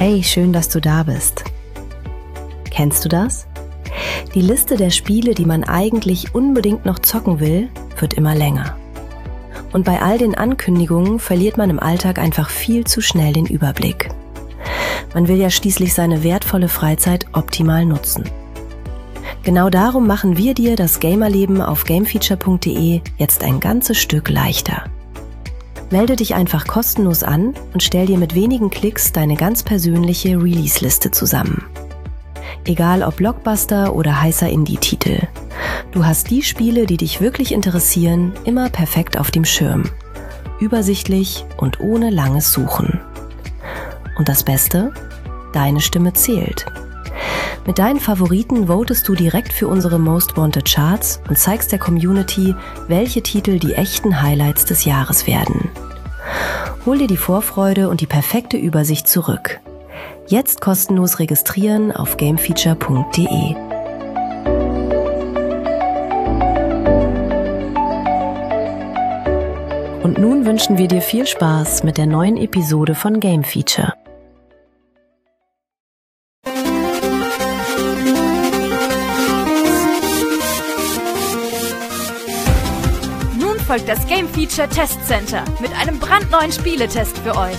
Hey, schön, dass du da bist. Kennst du das? Die Liste der Spiele, die man eigentlich unbedingt noch zocken will, wird immer länger. Und bei all den Ankündigungen verliert man im Alltag einfach viel zu schnell den Überblick. Man will ja schließlich seine wertvolle Freizeit optimal nutzen. Genau darum machen wir dir das Gamerleben auf gamefeature.de jetzt ein ganzes Stück leichter. Melde dich einfach kostenlos an und stell dir mit wenigen Klicks deine ganz persönliche Release-Liste zusammen. Egal ob Blockbuster oder heißer Indie-Titel. Du hast die Spiele, die dich wirklich interessieren, immer perfekt auf dem Schirm. Übersichtlich und ohne langes Suchen. Und das Beste? Deine Stimme zählt. Mit deinen Favoriten votest du direkt für unsere Most Wanted Charts und zeigst der Community, welche Titel die echten Highlights des Jahres werden. Hol dir die Vorfreude und die perfekte Übersicht zurück. Jetzt kostenlos registrieren auf gamefeature.de. Und nun wünschen wir dir viel Spaß mit der neuen Episode von Game Feature. Folgt das Game Feature Test Center mit einem brandneuen Spieletest für euch.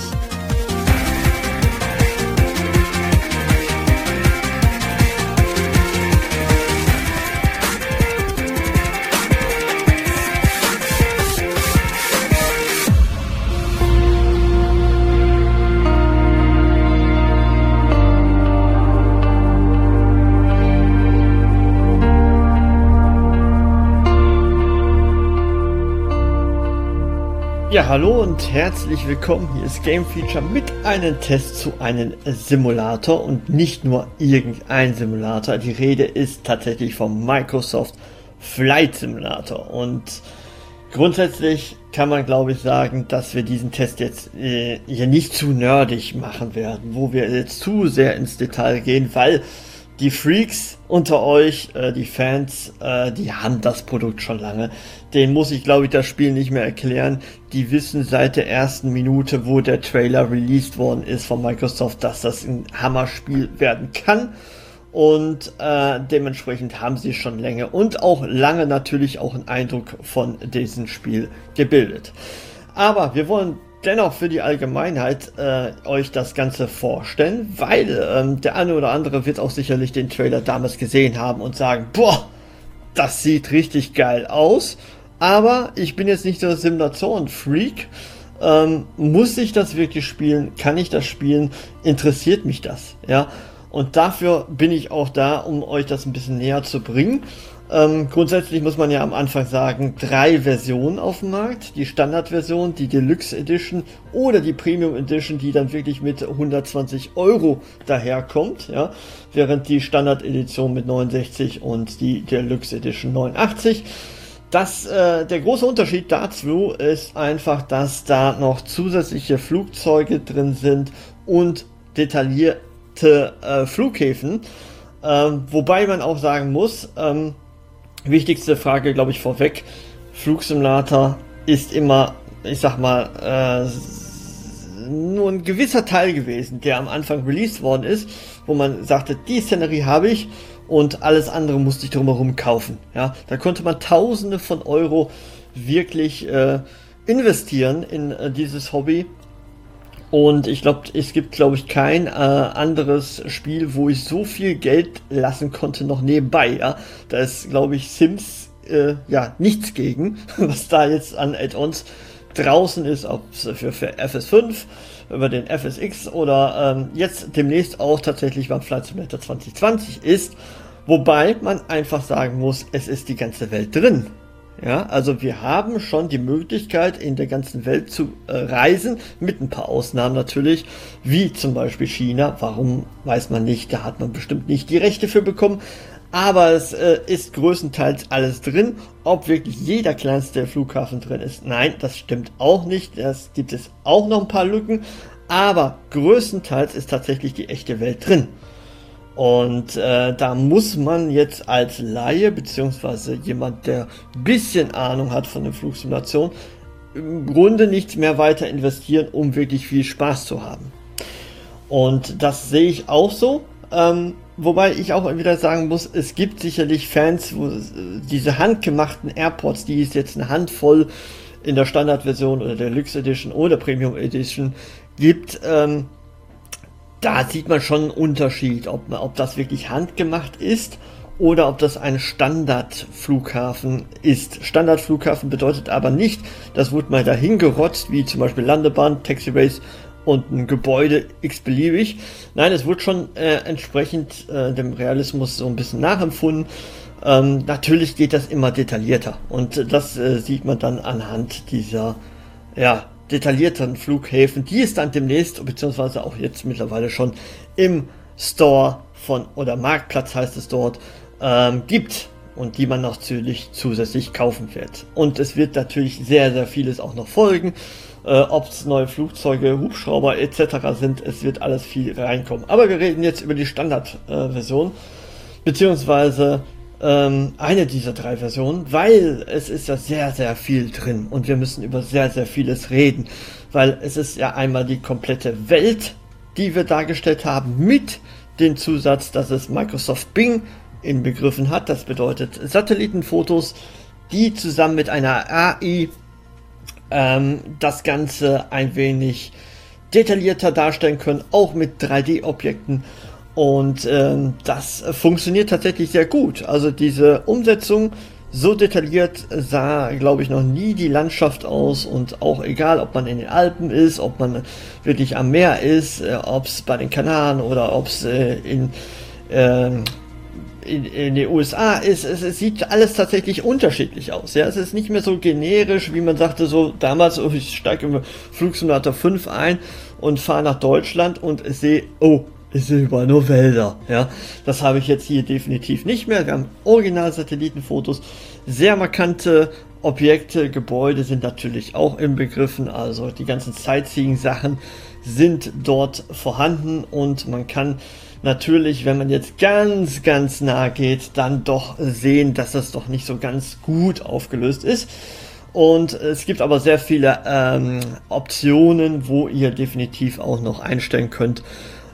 Ja, hallo und herzlich willkommen. Hier ist Game Feature mit einem Test zu einem Simulator und nicht nur irgendein Simulator. Die Rede ist tatsächlich vom Microsoft Flight Simulator und grundsätzlich kann man, glaube ich, sagen, dass wir diesen Test jetzt hier nicht zu nerdig machen werden, wo wir jetzt zu sehr ins Detail gehen, weil die Freaks unter euch, die Fans, die haben das Produkt schon lange. Denen muss ich, glaube ich, das Spiel nicht mehr erklären. Die wissen seit der ersten Minute, wo der Trailer released worden ist von Microsoft, dass das ein Hammerspiel werden kann. Und dementsprechend haben sie schon länger und auch lange natürlich auch einen Eindruck von diesem Spiel gebildet. Aber wir wollen dennoch für die Allgemeinheit euch das Ganze vorstellen, weil der eine oder andere wird auch sicherlich den Trailer damals gesehen haben und sagen, boah, das sieht richtig geil aus, aber ich bin jetzt nicht der Simulatoren-Freak. Muss ich das wirklich spielen? Kann ich das spielen? Interessiert mich das? Ja, und dafür bin ich auch da, um euch das ein bisschen näher zu bringen. Grundsätzlich muss man ja am Anfang sagen, 3 Versionen auf dem Markt. Die Standardversion, die Deluxe Edition oder die Premium Edition, die dann wirklich mit 120 € daherkommt. Ja? Während die Standard Edition mit 69 und die Deluxe Edition 89. Der große Unterschied dazu ist einfach, dass da noch zusätzliche Flugzeuge drin sind und detaillierte Flughäfen. Wobei man auch sagen muss, wichtigste Frage, glaube ich, vorweg. Flugsimulator ist immer, ich sag mal, nur ein gewisser Teil gewesen, der am Anfang released worden ist, wo man sagte, die Szenerie habe ich und alles andere musste ich drumherum kaufen. Ja, da konnte man Tausende von Euro wirklich investieren in dieses Hobby. Und ich glaube, es gibt, glaube ich, kein anderes Spiel, wo ich so viel Geld lassen konnte noch nebenbei. Ja, da ist, glaube ich, Sims nichts gegen, was da jetzt an Add-ons draußen ist, ob es für FS5, über den FSX oder jetzt demnächst auch tatsächlich beim Flight Simulator 2020 ist. Wobei man einfach sagen muss, es ist die ganze Welt drin. Ja, also wir haben schon die Möglichkeit, in der ganzen Welt zu reisen, mit ein paar Ausnahmen natürlich, wie zum Beispiel China. Warum, weiß man nicht, da hat man bestimmt nicht die Rechte für bekommen. Aber es ist größtenteils alles drin. Ob wirklich jeder kleinste Flughafen drin ist, nein, das stimmt auch nicht. Das gibt es auch noch ein paar Lücken. Aber größtenteils ist tatsächlich die echte Welt drin. Und da muss man jetzt als Laie, beziehungsweise jemand, der ein bisschen Ahnung hat von der Flugsimulation, im Grunde nichts mehr weiter investieren, um wirklich viel Spaß zu haben. Und das sehe ich auch so. Wobei ich auch wieder sagen muss, es gibt sicherlich Fans, wo diese handgemachten AirPods, die ist jetzt eine Handvoll in der Standardversion oder der Deluxe Edition oder Premium Edition gibt, da sieht man schon einen Unterschied, ob das wirklich handgemacht ist oder ob das ein Standardflughafen ist. Standardflughafen bedeutet aber nicht, das wurde mal dahin gerotzt, wie zum Beispiel Landebahn, Taxiways und ein Gebäude x-beliebig. Nein, es wurde schon entsprechend dem Realismus so ein bisschen nachempfunden. Natürlich geht das immer detaillierter und das sieht man dann anhand dieser detaillierteren Flughäfen, die es dann demnächst, beziehungsweise auch jetzt mittlerweile schon im Store oder Marktplatz heißt es dort, gibt und die man noch zusätzlich kaufen wird. Und es wird natürlich sehr, sehr vieles auch noch folgen. Ob es neue Flugzeuge, Hubschrauber etc. sind, es wird alles viel reinkommen. Aber wir reden jetzt über die Standardversion, beziehungsweise eine dieser 3 Versionen, weil es ist ja sehr, sehr viel drin und wir müssen über sehr, sehr vieles reden, weil es ist ja einmal die komplette Welt, die wir dargestellt haben, mit dem Zusatz, dass es Microsoft Bing inbegriffen hat. Das bedeutet Satellitenfotos, die zusammen mit einer AI das Ganze ein wenig detaillierter darstellen können, auch mit 3D-Objekten. Und das funktioniert tatsächlich sehr gut. Also diese Umsetzung, so detailliert sah, glaube ich, noch nie die Landschaft aus. Und auch egal, ob man in den Alpen ist, ob man wirklich am Meer ist, ob es bei den Kanaren oder ob es in den USA ist, es sieht alles tatsächlich unterschiedlich aus. Ja, es ist nicht mehr so generisch, wie man sagte, so damals, ich steige im Flugsimulator 5 ein und fahre nach Deutschland und sehe, es sind überall nur Wälder. Ja, das habe ich jetzt hier definitiv nicht mehr. Wir haben Original-Satellitenfotos, sehr markante Objekte, Gebäude sind natürlich auch inbegriffen, also die ganzen Sightseeing-Sachen sind dort vorhanden und man kann natürlich, wenn man jetzt ganz, ganz nah geht, dann doch sehen, dass das doch nicht so ganz gut aufgelöst ist. Und es gibt aber sehr viele Optionen, wo ihr definitiv auch noch einstellen könnt,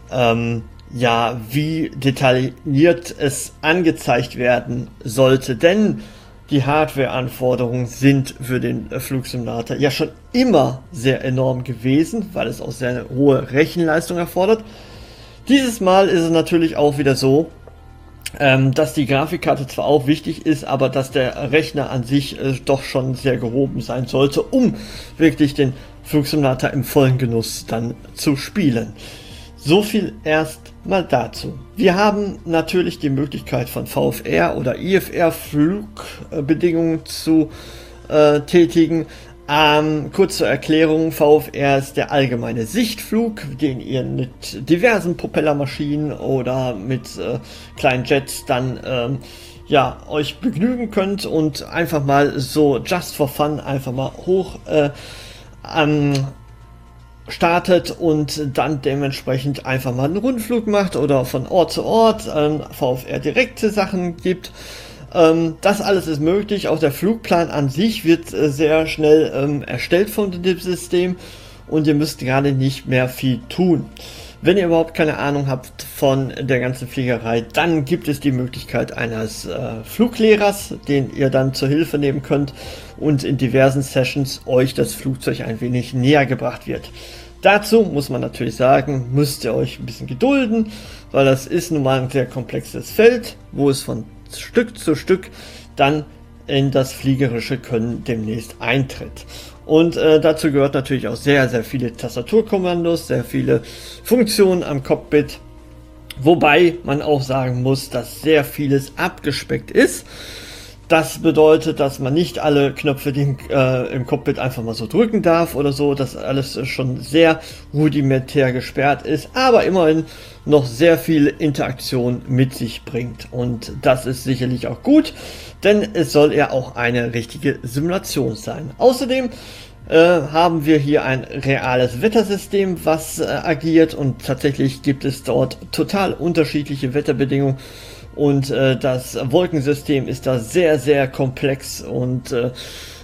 wie detailliert es angezeigt werden sollte. Denn die Hardware-Anforderungen sind für den Flugsimulator ja schon immer sehr enorm gewesen, weil es auch sehr hohe Rechenleistung erfordert. Dieses Mal ist es natürlich auch wieder so, dass die Grafikkarte zwar auch wichtig ist, aber dass der Rechner an sich doch schon sehr gehoben sein sollte, um wirklich den Flugsimulator im vollen Genuss dann zu spielen. So viel erst mal dazu. Wir haben natürlich die Möglichkeit von VFR oder IFR Flugbedingungen zu tätigen. Kurz zur Erklärung, VFR ist der allgemeine Sichtflug, den ihr mit diversen Propellermaschinen oder mit kleinen Jets dann euch begnügen könnt und einfach mal so just for fun einfach mal hoch startet und dann dementsprechend einfach mal einen Rundflug macht oder von Ort zu Ort VFR direkte Sachen gibt. Das alles ist möglich, auch der Flugplan an sich wird sehr schnell erstellt von dem System und ihr müsst gerade nicht mehr viel tun. Wenn ihr überhaupt keine Ahnung habt von der ganzen Fliegerei, dann gibt es die Möglichkeit eines Fluglehrers, den ihr dann zur Hilfe nehmen könnt und in diversen Sessions euch das Flugzeug ein wenig näher gebracht wird. Dazu muss man natürlich sagen, müsst ihr euch ein bisschen gedulden, weil das ist nun mal ein sehr komplexes Feld, wo es von Stück zu Stück dann in das fliegerische Können demnächst eintritt. Und dazu gehört natürlich auch sehr, sehr viele Tastaturkommandos, sehr viele Funktionen am Cockpit, wobei man auch sagen muss, dass sehr vieles abgespeckt ist. Das bedeutet, dass man nicht alle Knöpfe im Cockpit einfach mal so drücken darf oder so, dass alles schon sehr rudimentär gesperrt ist, aber immerhin noch sehr viel Interaktion mit sich bringt. Und das ist sicherlich auch gut, denn es soll ja auch eine richtige Simulation sein. Außerdem haben wir hier ein reales Wettersystem, was agiert, und tatsächlich gibt es dort total unterschiedliche Wetterbedingungen. Und das Wolkensystem ist da sehr, sehr komplex und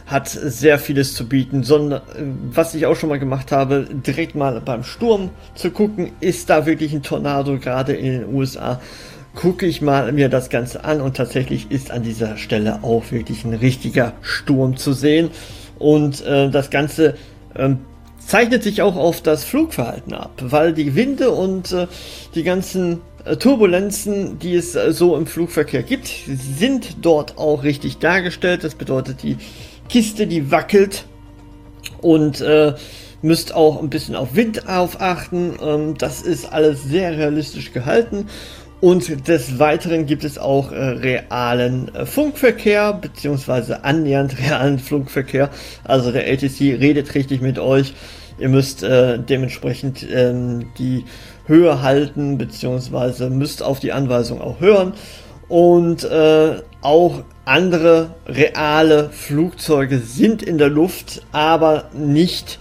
hat sehr vieles zu bieten, sondern was ich auch schon mal gemacht habe, direkt mal beim Sturm zu gucken, ist da wirklich ein Tornado gerade in den USA, gucke ich mal mir das Ganze an und tatsächlich ist an dieser Stelle auch wirklich ein richtiger Sturm zu sehen und das Ganze zeichnet sich auch auf das Flugverhalten ab, weil die Winde und die ganzen Turbulenzen, die es so im Flugverkehr gibt, sind dort auch richtig dargestellt. Das bedeutet, die Kiste, die wackelt und müsst auch ein bisschen auf Wind achten. Das ist alles sehr realistisch gehalten. Und des Weiteren gibt es auch realen Funkverkehr, beziehungsweise annähernd realen Funkverkehr. Also der ATC redet richtig mit euch. Ihr müsst dementsprechend die Höhe halten, beziehungsweise müsst auf die Anweisung auch hören. Und auch andere reale Flugzeuge sind in der Luft, aber nicht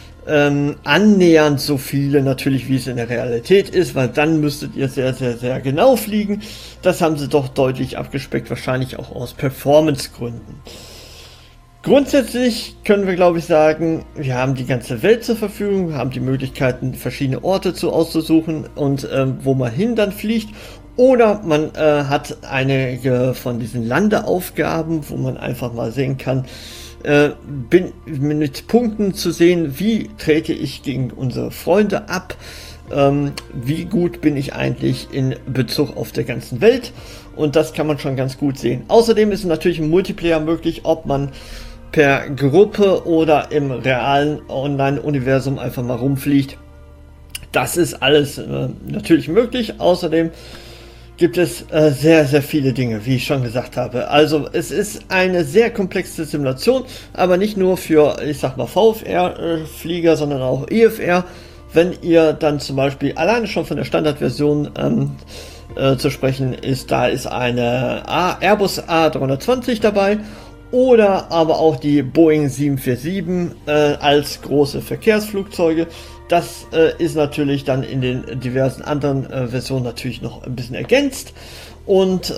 annähernd so viele natürlich, wie es in der Realität ist, weil dann müsstet ihr sehr, sehr, sehr genau fliegen. Das haben sie doch deutlich abgespeckt, wahrscheinlich auch aus Performance-Gründen. Grundsätzlich können wir, glaube ich, sagen, wir haben die ganze Welt zur Verfügung, haben die Möglichkeiten, verschiedene Orte auszusuchen und wo man hin dann fliegt. Oder man hat einige von diesen Landeaufgaben, wo man einfach mal sehen kann, bin mit Punkten zu sehen, wie trete ich gegen unsere Freunde ab, wie gut bin ich eigentlich in Bezug auf der ganzen Welt, und das kann man schon ganz gut sehen. Außerdem ist natürlich ein Multiplayer möglich, ob man per Gruppe oder im realen Online-Universum einfach mal rumfliegt. Das ist alles natürlich möglich. Außerdem gibt es sehr, sehr viele Dinge, wie ich schon gesagt habe. Also es ist eine sehr komplexe Simulation, aber nicht nur für, ich sag mal, VFR-Flieger, sondern auch IFR. Wenn ihr dann zum Beispiel alleine schon von der Standardversion zu sprechen ist, da ist eine Airbus A320 dabei oder aber auch die Boeing 747 als große Verkehrsflugzeuge. Das ist natürlich dann in den diversen anderen Versionen natürlich noch ein bisschen ergänzt. Und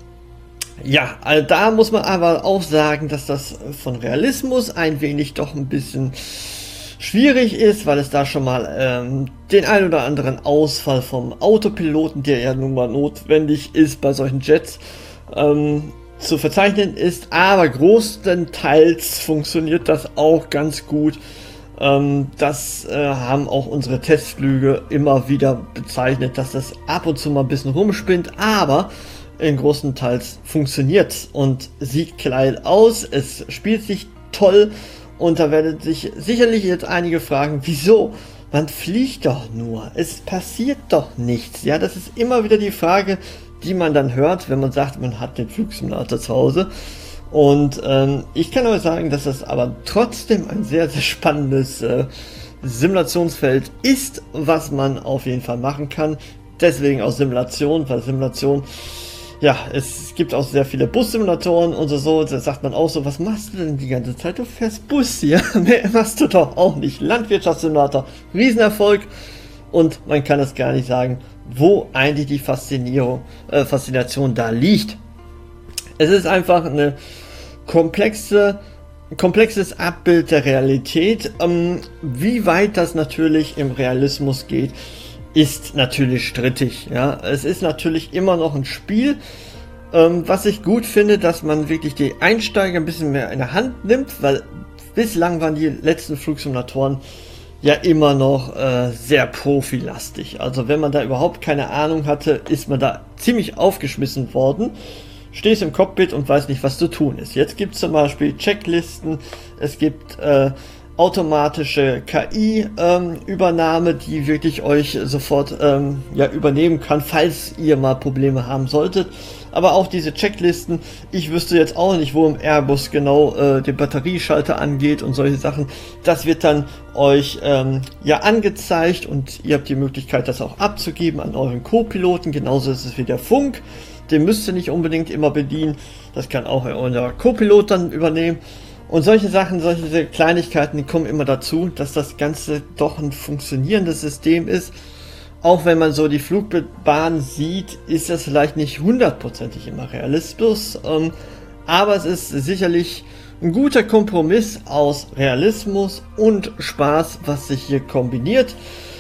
ja, da muss man aber auch sagen, dass das von Realismus ein wenig doch ein bisschen schwierig ist, weil es da schon mal den ein oder anderen Ausfall vom Autopiloten, der ja nun mal notwendig ist bei solchen Jets, zu verzeichnen ist. Aber großenteils funktioniert das auch ganz gut. Das haben auch unsere Testflüge immer wieder bezeichnet, dass das ab und zu mal ein bisschen rumspinnt, aber in großen Teils funktioniert und sieht klein aus, es spielt sich toll, und da werden sich sicherlich jetzt einige fragen, wieso? Man fliegt doch nur, es passiert doch nichts. Ja, das ist immer wieder die Frage, die man dann hört, wenn man sagt, man hat den Flugsimulator zu Hause. Und ich kann euch sagen, dass das aber trotzdem ein sehr, sehr spannendes Simulationsfeld ist, was man auf jeden Fall machen kann. Deswegen auch Simulation, weil Simulation, ja, es gibt auch sehr viele Bussimulatoren und so, da sagt man auch so, was machst du denn die ganze Zeit? Du fährst Bus hier, mehr machst du doch auch nicht. Landwirtschaftssimulator, Riesenerfolg, und man kann es gar nicht sagen, wo eigentlich die Faszination da liegt. Es ist einfach ein komplexes Abbild der Realität. Wie weit das natürlich im Realismus geht, ist natürlich strittig. Ja? Es ist natürlich immer noch ein Spiel. Was ich gut finde, dass man wirklich die Einsteiger ein bisschen mehr in der Hand nimmt, weil bislang waren die letzten Flugsimulatoren ja immer noch sehr profilastig. Also wenn man da überhaupt keine Ahnung hatte, ist man da ziemlich aufgeschmissen worden. Stehst im Cockpit und weiß nicht, was zu tun ist. Jetzt gibt es zum Beispiel Checklisten, es gibt automatische KI-Übernahme, die wirklich euch sofort übernehmen kann, falls ihr mal Probleme haben solltet. Aber auch diese Checklisten, ich wüsste jetzt auch nicht, wo im Airbus genau der Batterieschalter angeht und solche Sachen. Das wird dann euch angezeigt, und ihr habt die Möglichkeit, das auch abzugeben an euren Co-Piloten. Genauso ist es wie der Funk. Den müsst ihr nicht unbedingt immer bedienen. Das kann auch euer Co-Pilot dann übernehmen. Und solche Sachen, solche Kleinigkeiten, die kommen immer dazu, dass das Ganze doch ein funktionierendes System ist. Auch wenn man so die Flugbahn sieht, ist das vielleicht nicht hundertprozentig immer Realismus. Aber es ist sicherlich ein guter Kompromiss aus Realismus und Spaß, was sich hier kombiniert.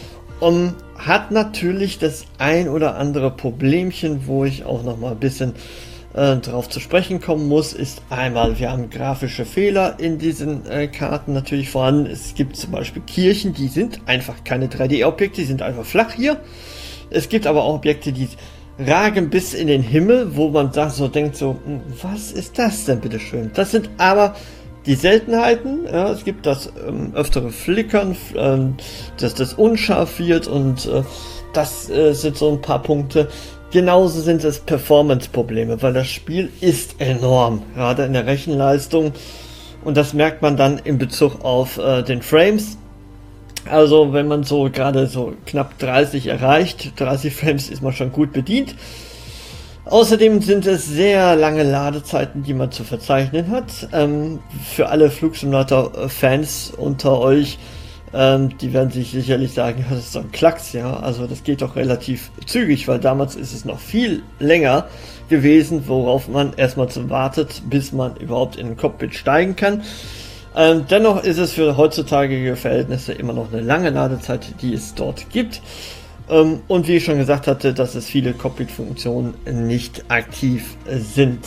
Hat natürlich das ein oder andere Problemchen, wo ich auch noch mal ein bisschen drauf zu sprechen kommen muss, ist einmal, wir haben grafische Fehler in diesen Karten natürlich vorhanden. Es gibt zum Beispiel Kirchen, die sind einfach keine 3D-Objekte, die sind einfach flach hier. Es gibt aber auch Objekte, die ragen bis in den Himmel, wo man so denkt, was ist das denn bitteschön? Das sind aber die Seltenheiten. Ja, es gibt das öftere Flickern, dass das unscharf wird, und das sind so ein paar Punkte. Genauso sind es Performance-Probleme, weil das Spiel ist enorm, gerade in der Rechenleistung, und das merkt man dann in Bezug auf den Frames. Also wenn man so gerade so knapp 30 erreicht, 30 Frames, ist man schon gut bedient. Außerdem sind es sehr lange Ladezeiten, die man zu verzeichnen hat. Für alle Flugsimulator-Fans unter euch, die werden sich sicherlich sagen, das ist so ein Klacks, ja, also das geht doch relativ zügig, weil damals ist es noch viel länger gewesen, worauf man erstmal wartet, bis man überhaupt in den Cockpit steigen kann. Dennoch ist es für heutzeitige Verhältnisse immer noch eine lange Ladezeit, die es dort gibt. Und wie ich schon gesagt hatte, dass es viele Cockpit-Funktionen nicht aktiv sind.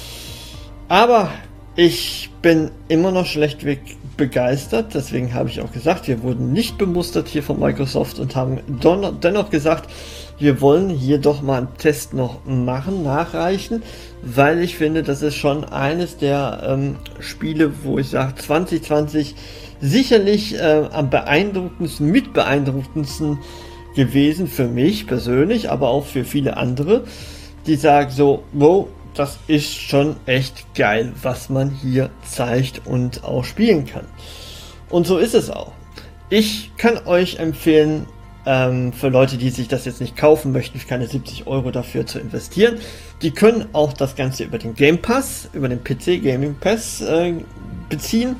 Aber ich bin immer noch schlechtweg begeistert, deswegen habe ich auch gesagt, wir wurden nicht bemustert hier von Microsoft und haben dennoch gesagt, wir wollen hier doch mal einen Test noch machen, nachreichen, weil ich finde, das ist schon eines der Spiele, wo ich sage, 2020 sicherlich am beeindruckendsten gewesen für mich persönlich, aber auch für viele andere, die sagen so, wow, das ist schon echt geil, was man hier zeigt und auch spielen kann. Und so ist es auch. Ich kann euch empfehlen, für Leute, die sich das jetzt nicht kaufen möchten, keine 70 € dafür zu investieren, die können auch das Ganze über den Game Pass, über den PC Gaming Pass beziehen.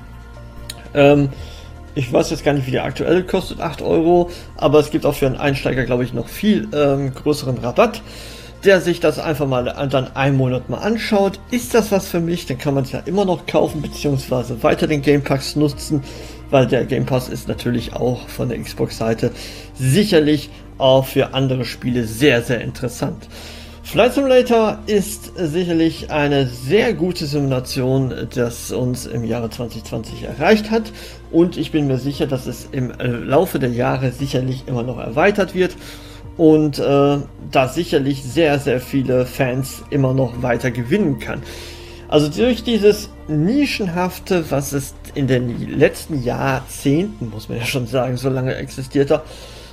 Ich weiß jetzt gar nicht, wie der aktuell kostet, 8 €, aber es gibt auch für einen Einsteiger, glaube ich, noch viel größeren Rabatt, der sich das einfach mal dann einen Monat mal anschaut. Ist das was für mich? Dann kann man es ja immer noch kaufen, beziehungsweise weiter den Game Pass nutzen, weil der Game Pass ist natürlich auch von der Xbox-Seite sicherlich auch für andere Spiele sehr, sehr interessant. Flight Simulator ist sicherlich eine sehr gute Simulation, das uns im Jahre 2020 erreicht hat, und ich bin mir sicher, dass es im Laufe der Jahre sicherlich immer noch erweitert wird und da sicherlich sehr, sehr viele Fans immer noch weiter gewinnen kann. Also durch dieses Nischenhafte, was es in den letzten Jahrzehnten, muss man ja schon sagen, so lange existiert er,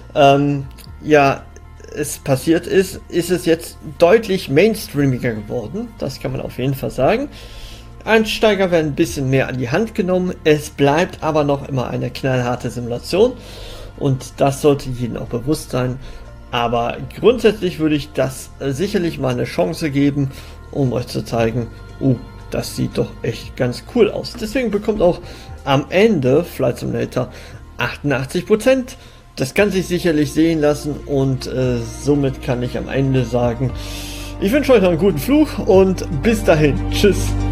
es passiert ist es jetzt deutlich mainstreamiger geworden. Das kann man auf jeden Fall sagen. Einsteiger werden ein bisschen mehr an die Hand genommen. Es bleibt aber noch immer eine knallharte Simulation. Und das sollte jedem auch bewusst sein. Aber grundsätzlich würde ich das sicherlich mal eine Chance geben, um euch zu zeigen, das sieht doch echt ganz cool aus. Deswegen bekommt auch am Ende Flight Simulator 88%. Das kann sich sicherlich sehen lassen, und somit kann ich am Ende sagen, ich wünsche euch noch einen guten Flug und bis dahin. Tschüss.